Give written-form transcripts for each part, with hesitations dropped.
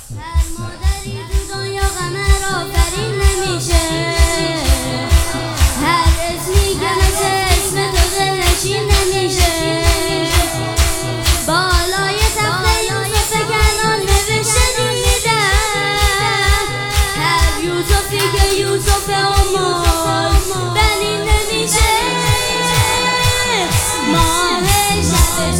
هر مادری تو دنیا غم آفرین نمیشه، هر اسمی که مثل اسم تو دلنشین نمیشه. بالای تخت یوسف کنان نوشته دیدم، هر یوسفی که یوسف امال بنین نمیشه. ماه شب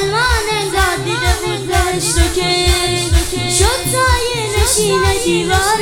شد سایه نشین دیوار